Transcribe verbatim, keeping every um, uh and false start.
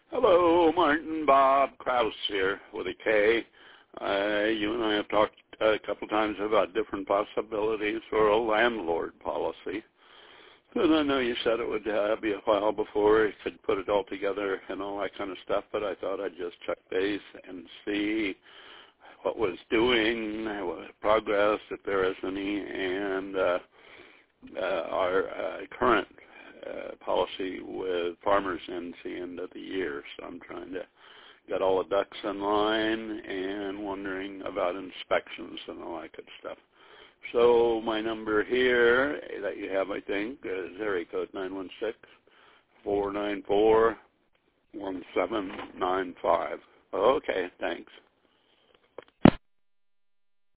Hello, Martin. Bob Krause here with a K. Uh, you and I have talked a couple times about different possibilities for a landlord policy. And I know you said it would uh, be a while before you could put it all together and all that kind of stuff, but I thought I'd just check base and see what was doing, what progress, if there is any, and uh, uh, our uh, current uh, policy with farmers ends the end of the year. So I'm trying to get all the ducks in line and wondering about inspections and all that good stuff. So my number here that you have, I think, is area code nine one six, four nine four, one seven nine five. Okay, thanks.